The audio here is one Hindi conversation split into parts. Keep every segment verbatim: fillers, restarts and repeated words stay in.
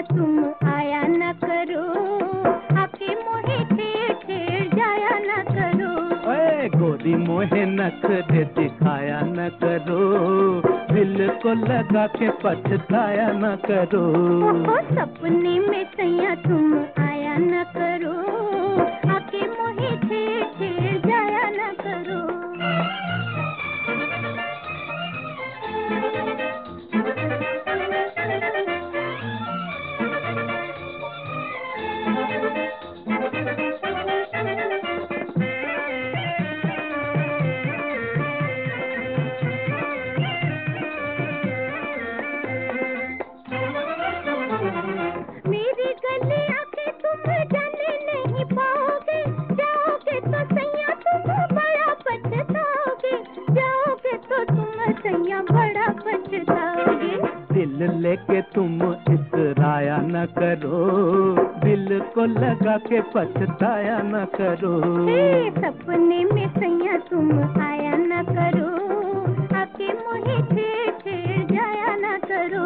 तुम आया न करो, आके मोहे छेड़ छेड़ जाया न करो। ओए गोरी मोहे नखरे दिखाया न करो, दिल को लगा के पछताया न करो। ओ सपने में सैया तुम आया न करो, आके मोहे छेड़ छेड़ जाया न करो। मेरी गली आके तुम जाने नहीं पाओगे, जाओगे तो सैया तुम बड़ा पछताओगे, जाओगे तो तुम सैया बड़ा पछताओगे। दिल लेके तुम इतराया न करो, दिल को लगा के पछताया न करो। ए, सपने में सैया तुम आया न करो, आके मोहे छेड़ छेड़ जाया न करो।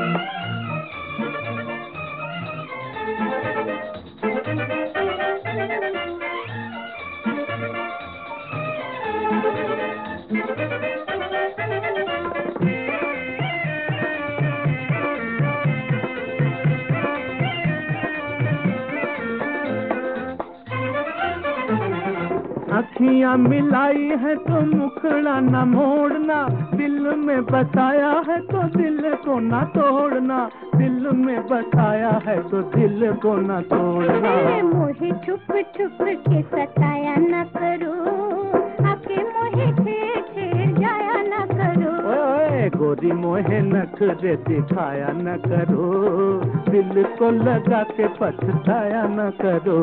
अखियां मिलाई है तो मुखड़ा न मोड़ना, दिल में बसाया है तो दिल को न तोड़ना, दिल में बसाया है तो दिल को न तोड़ना। मोहे छुप छुप के सताया न करो, आके मोहे छेड़ छेड़ जाया न करो। ओए गोरी मोहे नखरे दिखाया न करो, दिल को लगा के पछताया न करो।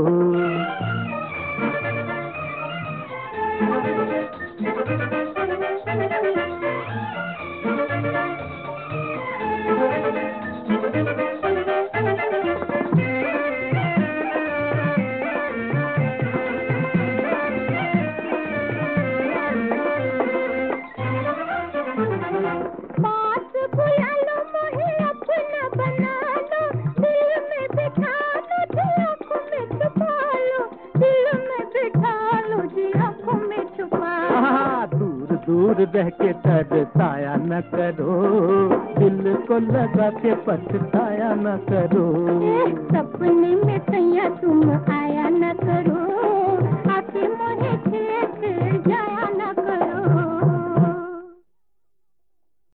बात बुला लो मोहे अपना बना लो, दिल में बिठा लो जी आँखों में छुपा लो, दिल में बिठा लो जी आँखों में छुपा लो। दूर दूर रह के तरसाया न करो, दिल को लगा के पछताया न करो। सपने में सैया तुम